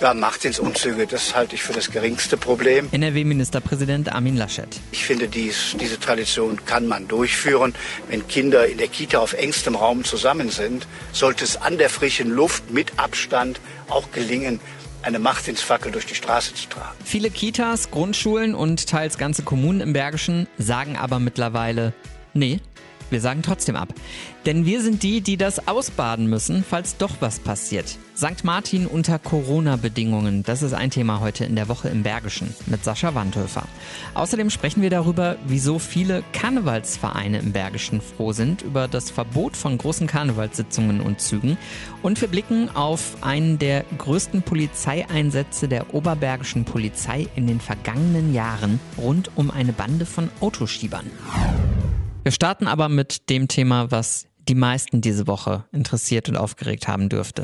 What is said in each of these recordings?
Ja, Martinsunzüge, das halte ich für das geringste Problem. NRW-Ministerpräsident Armin Laschet. Ich finde, diese Tradition kann man durchführen. Wenn Kinder in der Kita auf engstem Raum zusammen sind, sollte es an der frischen Luft mit Abstand auch gelingen, eine Martinsfackel durch die Straße zu tragen. Viele Kitas, Grundschulen und teils ganze Kommunen im Bergischen sagen aber mittlerweile, nee, wir sagen trotzdem ab. Denn wir sind die das ausbaden müssen, falls doch was passiert. St. Martin unter Corona-Bedingungen, das ist ein Thema heute in der Woche im Bergischen mit Sascha Wandhöfer. Außerdem sprechen wir darüber, wieso viele Karnevalsvereine im Bergischen froh sind über das Verbot von großen Karnevalssitzungen und Zügen. Und wir blicken auf einen der größten Polizeieinsätze der oberbergischen Polizei in den vergangenen Jahren rund um eine Bande von Autoschiebern. Wir starten aber mit dem Thema, was die meisten diese Woche interessiert und aufgeregt haben dürfte.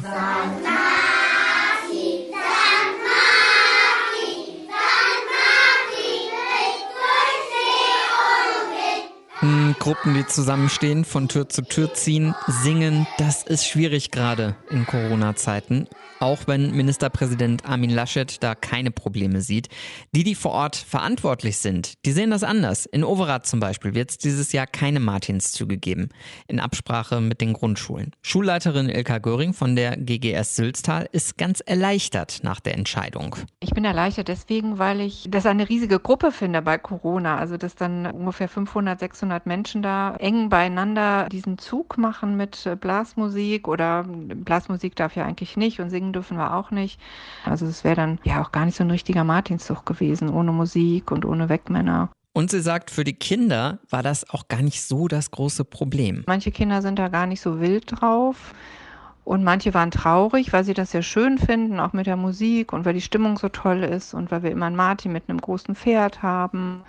Gruppen, die zusammenstehen, von Tür zu Tür ziehen, singen, das ist schwierig gerade in Corona-Zeiten. Auch wenn Ministerpräsident Armin Laschet da keine Probleme sieht. Die vor Ort verantwortlich sind, die sehen das anders. In Overath zum Beispiel wird es dieses Jahr keine Martinszüge geben, in Absprache mit den Grundschulen. Schulleiterin Ilka Göring von der GGS Sülztal ist ganz erleichtert nach der Entscheidung. Ich bin erleichtert deswegen, weil ich das eine riesige Gruppe finde bei Corona. Also dass dann ungefähr 500, 600 Menschen da eng beieinander diesen Zug machen mit Blasmusik, oder Blasmusik darf ja eigentlich nicht und singen dürfen wir auch nicht. Also es wäre dann ja auch gar nicht so ein richtiger Martinszug gewesen, ohne Musik und ohne Wegmänner. Und sie sagt, für die Kinder war das auch gar nicht so das große Problem. Manche Kinder sind da gar nicht so wild drauf. Und manche waren traurig, weil sie das ja schön finden, auch mit der Musik und weil die Stimmung so toll ist und weil wir immer einen Martin mit einem großen Pferd haben.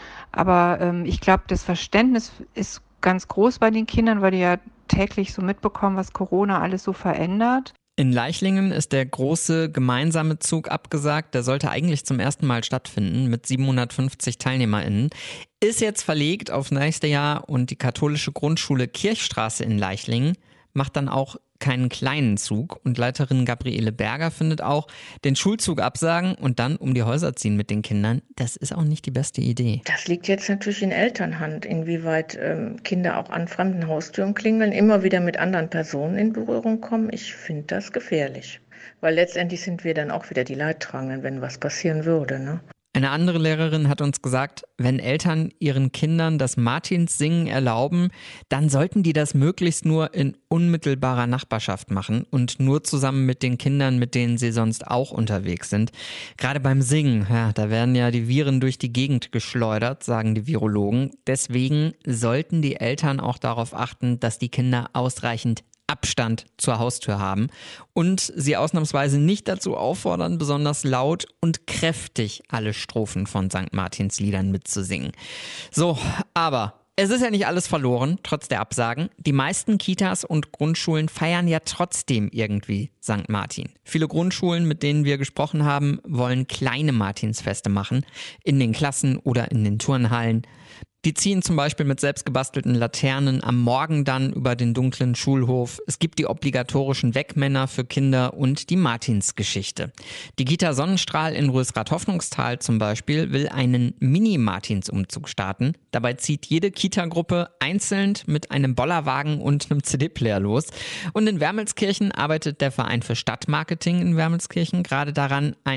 Aber ich glaube, das Verständnis ist ganz groß bei den Kindern, weil die ja täglich so mitbekommen, was Corona alles so verändert. In Leichlingen ist der große gemeinsame Zug abgesagt. Der sollte eigentlich zum ersten Mal stattfinden mit 750 TeilnehmerInnen. Ist jetzt verlegt auf nächstes Jahr, und die katholische Grundschule Kirchstraße in Leichlingen macht dann auch keinen kleinen Zug. Und Leiterin Gabriele Berger findet auch, den Schulzug absagen und dann um die Häuser ziehen mit den Kindern, das ist auch nicht die beste Idee. Das liegt jetzt natürlich in Elternhand, inwieweit Kinder auch an fremden Haustüren klingeln, immer wieder mit anderen Personen in Berührung kommen. Ich finde das gefährlich, weil letztendlich sind wir dann auch wieder die Leidtragenden, wenn was passieren würde, ne? Eine andere Lehrerin hat uns gesagt, wenn Eltern ihren Kindern das Martinssingen erlauben, dann sollten die das möglichst nur in unmittelbarer Nachbarschaft machen und nur zusammen mit den Kindern, mit denen sie sonst auch unterwegs sind. Gerade beim Singen, ja, da werden ja die Viren durch die Gegend geschleudert, sagen die Virologen. Deswegen sollten die Eltern auch darauf achten, dass die Kinder ausreichend Abstand zur Haustür haben und sie ausnahmsweise nicht dazu auffordern, besonders laut und kräftig alle Strophen von St. Martins Liedern mitzusingen. So, aber es ist ja nicht alles verloren, trotz der Absagen. Die meisten Kitas und Grundschulen feiern ja trotzdem irgendwie St. Martin. Viele Grundschulen, mit denen wir gesprochen haben, wollen kleine Martinsfeste machen, in den Klassen oder in den Turnhallen. Die ziehen zum Beispiel mit selbstgebastelten Laternen am Morgen dann über den dunklen Schulhof. Es gibt die obligatorischen Wegmänner für Kinder und die Martinsgeschichte. Die Kita Sonnenstrahl in Rösrath-Hoffnungstal zum Beispiel will einen Mini-Martinsumzug starten. Dabei zieht jede Kita-Gruppe einzeln mit einem Bollerwagen und einem CD-Player los. Und in Wermelskirchen arbeitet der Verein für Stadtmarketing in Wermelskirchen gerade daran, ein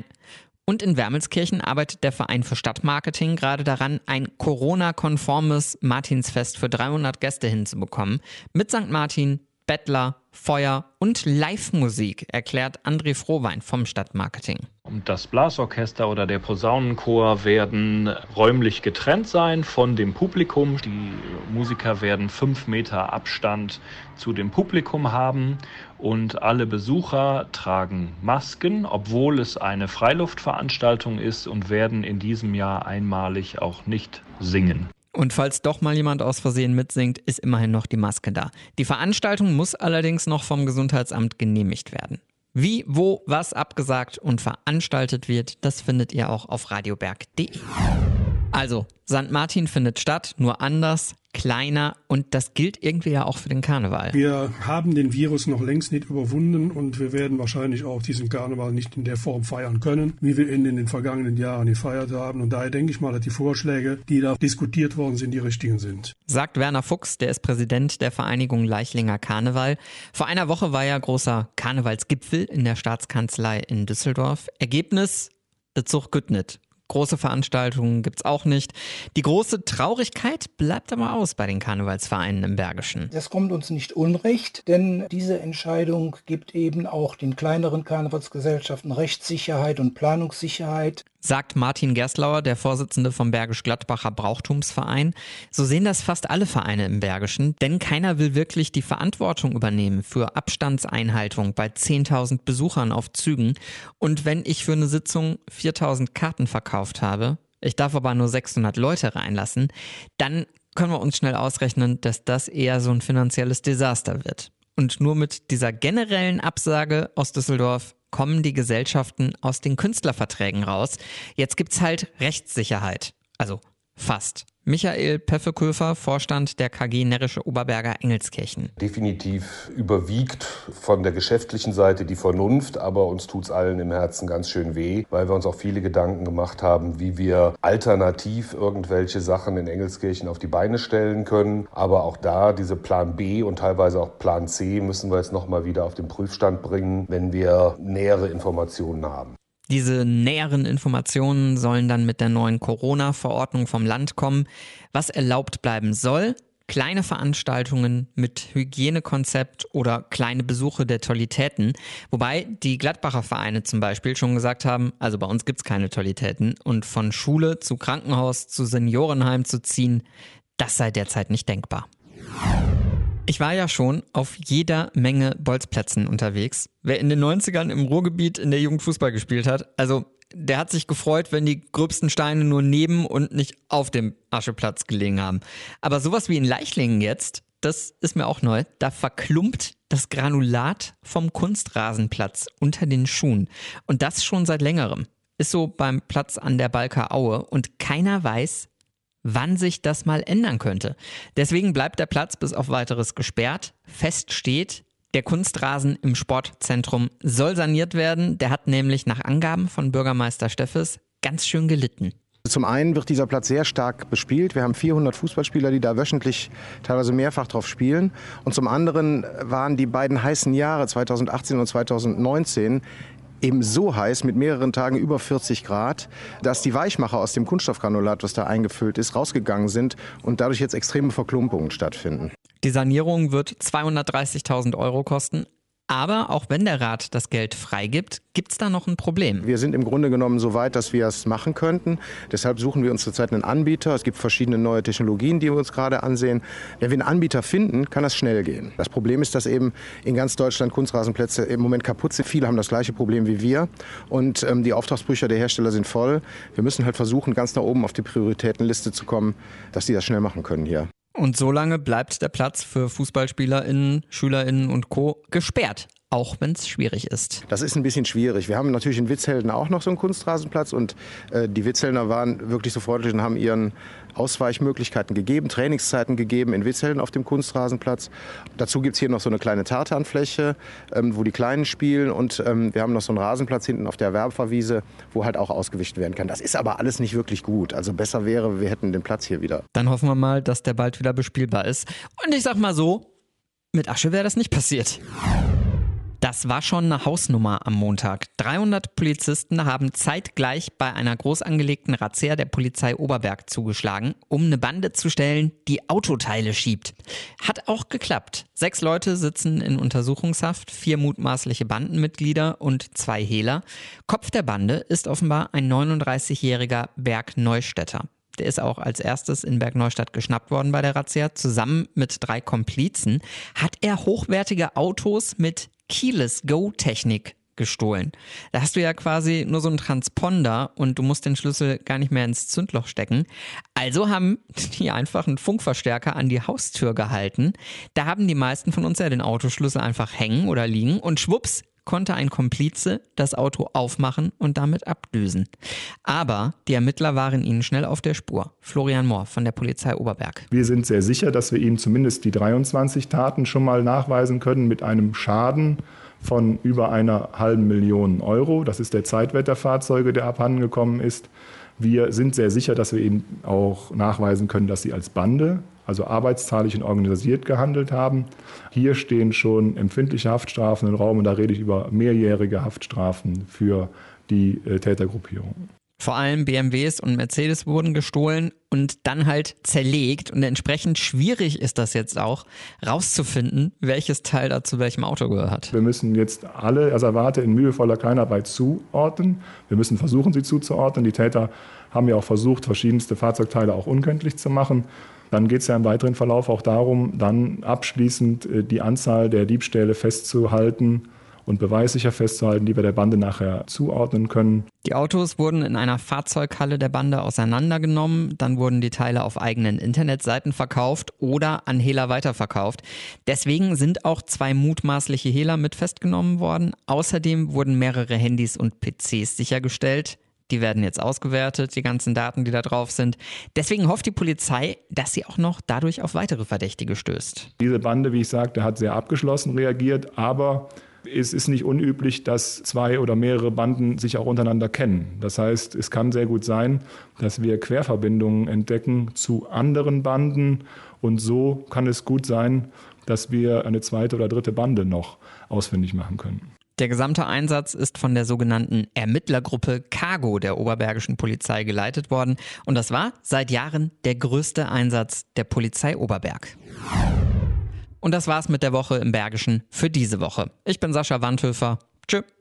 Corona-konformes Martinsfest für 300 Gäste hinzubekommen. Mit St. Martin, Bettler, Feuer und Live-Musik, erklärt André Frohwein vom Stadtmarketing. Das Blasorchester oder der Posaunenchor werden räumlich getrennt sein von dem Publikum. Die Musiker werden 5 Meter Abstand zu dem Publikum haben und alle Besucher tragen Masken, obwohl es eine Freiluftveranstaltung ist, und werden in diesem Jahr einmalig auch nicht singen. Und falls doch mal jemand aus Versehen mitsingt, ist immerhin noch die Maske da. Die Veranstaltung muss allerdings noch vom Gesundheitsamt genehmigt werden. Wie, wo, was abgesagt und veranstaltet wird, das findet ihr auch auf radioberg.de. Also, St. Martin findet statt, nur anders. kleiner und das gilt irgendwie ja auch für den Karneval. Wir haben den Virus noch längst nicht überwunden und wir werden wahrscheinlich auch diesen Karneval nicht in der Form feiern können, wie wir ihn in den vergangenen Jahren gefeiert haben. Und daher denke ich mal, dass die Vorschläge, die da diskutiert worden sind, die richtigen sind. Sagt Werner Fuchs, der ist Präsident der Vereinigung Leichlinger Karneval. Vor einer Woche war ja großer Karnevalsgipfel in der Staatskanzlei in Düsseldorf. Ergebnis: der Zug geht nicht. Große Veranstaltungen gibt's auch nicht. Die große Traurigkeit bleibt aber aus bei den Karnevalsvereinen im Bergischen. Das kommt uns nicht unrecht, denn diese Entscheidung gibt eben auch den kleineren Karnevalsgesellschaften Rechtssicherheit und Planungssicherheit. Sagt Martin Gerstlauer, der Vorsitzende vom Bergisch-Gladbacher Brauchtumsverein. So sehen das fast alle Vereine im Bergischen, denn keiner will wirklich die Verantwortung übernehmen für Abstandseinhaltung bei 10.000 Besuchern auf Zügen. Und wenn ich für eine Sitzung 4.000 Karten verkauft habe, ich darf aber nur 600 Leute reinlassen, dann können wir uns schnell ausrechnen, dass das eher so ein finanzielles Desaster wird. Und nur mit dieser generellen Absage aus Düsseldorf kommen die Gesellschaften aus den Künstlerverträgen raus. Jetzt gibt's halt Rechtssicherheit. Also fast. Michael Peffeköfer, Vorstand der KG Närrische Oberberger Engelskirchen. Definitiv überwiegt von der geschäftlichen Seite die Vernunft, aber uns tut's allen im Herzen ganz schön weh, weil wir uns auch viele Gedanken gemacht haben, wie wir alternativ irgendwelche Sachen in Engelskirchen auf die Beine stellen können. Aber auch da, diese Plan B und teilweise auch Plan C müssen wir jetzt nochmal wieder auf den Prüfstand bringen, wenn wir nähere Informationen haben. Diese näheren Informationen sollen dann mit der neuen Corona-Verordnung vom Land kommen. Was erlaubt bleiben soll: kleine Veranstaltungen mit Hygienekonzept oder kleine Besuche der Tollitäten. Wobei die Gladbacher Vereine zum Beispiel schon gesagt haben, also bei uns gibt's keine Tollitäten. Und von Schule zu Krankenhaus zu Seniorenheim zu ziehen, das sei derzeit nicht denkbar. Ich war ja schon auf jeder Menge Bolzplätzen unterwegs. Wer in den 90ern im Ruhrgebiet in der Jugend Fußball gespielt hat, also der hat sich gefreut, wenn die gröbsten Steine nur neben und nicht auf dem Ascheplatz gelegen haben. Aber sowas wie in Leichlingen jetzt, das ist mir auch neu. Da verklumpt das Granulat vom Kunstrasenplatz unter den Schuhen. Und das schon seit längerem. Ist so beim Platz an der Balker Aue und keiner weiß, wann sich das mal ändern könnte. Deswegen bleibt der Platz bis auf Weiteres gesperrt. Fest steht, der Kunstrasen im Sportzentrum soll saniert werden. Der hat nämlich nach Angaben von Bürgermeister Steffes ganz schön gelitten. Zum einen wird dieser Platz sehr stark bespielt. Wir haben 400 Fußballspieler, die da wöchentlich teilweise mehrfach drauf spielen. Und zum anderen waren die beiden heißen Jahre 2018 und 2019 eben so heiß, mit mehreren Tagen über 40 Grad, dass die Weichmacher aus dem Kunststoffgranulat, was da eingefüllt ist, rausgegangen sind und dadurch jetzt extreme Verklumpungen stattfinden. Die Sanierung wird 230.000 € kosten. Aber auch wenn der Rat das Geld freigibt, gibt's da noch ein Problem. Wir sind im Grunde genommen so weit, dass wir es machen könnten. Deshalb suchen wir uns zurzeit einen Anbieter. Es gibt verschiedene neue Technologien, die wir uns gerade ansehen. Wenn wir einen Anbieter finden, kann das schnell gehen. Das Problem ist, dass eben in ganz Deutschland Kunstrasenplätze im Moment kaputt sind. Viele haben das gleiche Problem wie wir. Und die Auftragsbücher der Hersteller sind voll. Wir müssen halt versuchen, ganz nach oben auf die Prioritätenliste zu kommen, dass die das schnell machen können hier. Und so lange bleibt der Platz für FußballspielerInnen, SchülerInnen und Co. gesperrt, auch wenn es schwierig ist. Das ist ein bisschen schwierig. Wir haben natürlich in Witzhelden auch noch so einen Kunstrasenplatz und die Witzheldener waren wirklich so freundlich und haben ihren Ausweichmöglichkeiten gegeben, Trainingszeiten gegeben in Witzhelden auf dem Kunstrasenplatz. Dazu gibt es hier noch so eine kleine Tartanfläche, wo die Kleinen spielen und wir haben noch so einen Rasenplatz hinten auf der Werberwiese, wo halt auch ausgewichen werden kann. Das ist aber alles nicht wirklich gut. Also besser wäre, wir hätten den Platz hier wieder. Dann hoffen wir mal, dass der bald wieder bespielbar ist. Und ich sag mal so, mit Asche wäre das nicht passiert. Das war schon eine Hausnummer am Montag. 300 Polizisten haben zeitgleich bei einer groß angelegten Razzia der Polizei Oberberg zugeschlagen, um eine Bande zu stellen, die Autoteile schiebt. Hat auch geklappt. 6 Leute sitzen in Untersuchungshaft, 4 mutmaßliche Bandenmitglieder und 2 Hehler. Kopf der Bande ist offenbar ein 39-jähriger Bergneustädter. Der ist auch als erstes in Bergneustadt geschnappt worden bei der Razzia. Zusammen mit 3 Komplizen hat er hochwertige Autos mit Keyless-Go-Technik gestohlen. Da hast du ja quasi nur so einen Transponder und du musst den Schlüssel gar nicht mehr ins Zündloch stecken. Also haben die einfach einen Funkverstärker an die Haustür gehalten. Da haben die meisten von uns ja den Autoschlüssel einfach hängen oder liegen und schwupps, konnte ein Komplize das Auto aufmachen und damit abdüsen. Aber die Ermittler waren ihnen schnell auf der Spur. Florian Mohr von der Polizei Oberberg. Wir sind sehr sicher, dass wir Ihnen zumindest die 23 Taten schon mal nachweisen können mit einem Schaden von über 500.000 Euro. Das ist der Zeitwert der Fahrzeuge, der abhandengekommen ist. Wir sind sehr sicher, dass wir Ihnen auch nachweisen können, dass Sie als Bande, also arbeitsteilig und organisiert gehandelt haben. Hier stehen schon empfindliche Haftstrafen im Raum und da rede ich über mehrjährige Haftstrafen für die Tätergruppierung. Vor allem BMWs und Mercedes wurden gestohlen und dann halt zerlegt. Und entsprechend schwierig ist das jetzt auch, rauszufinden, welches Teil da zu welchem Auto gehört. Wir müssen jetzt alle Asservate in mühevoller Kleinarbeit zuordnen. Wir müssen versuchen, sie zuzuordnen. Die Täter haben ja auch versucht, verschiedenste Fahrzeugteile auch unkenntlich zu machen. Dann geht es ja im weiteren Verlauf auch darum, dann abschließend die Anzahl der Diebstähle festzuhalten und beweissicher festzuhalten, die wir der Bande nachher zuordnen können. Die Autos wurden in einer Fahrzeughalle der Bande auseinandergenommen, dann wurden die Teile auf eigenen Internetseiten verkauft oder an Hehler weiterverkauft. Deswegen sind auch 2 mutmaßliche Hehler mit festgenommen worden. Außerdem wurden mehrere Handys und PCs sichergestellt. Die werden jetzt ausgewertet, die ganzen Daten, die da drauf sind. Deswegen hofft die Polizei, dass sie auch noch dadurch auf weitere Verdächtige stößt. Diese Bande, wie ich sagte, hat sehr abgeschlossen reagiert, aber es ist nicht unüblich, dass 2 oder mehrere Banden sich auch untereinander kennen. Das heißt, es kann sehr gut sein, dass wir Querverbindungen entdecken zu anderen Banden und so kann es gut sein, dass wir eine 2. oder 3. Bande noch ausfindig machen können. Der gesamte Einsatz ist von der sogenannten Ermittlergruppe Cargo der Oberbergischen Polizei geleitet worden und das war seit Jahren der größte Einsatz der Polizei Oberberg. Und das war's mit der Woche im Bergischen für diese Woche. Ich bin Sascha Wandhöfer. Tschö.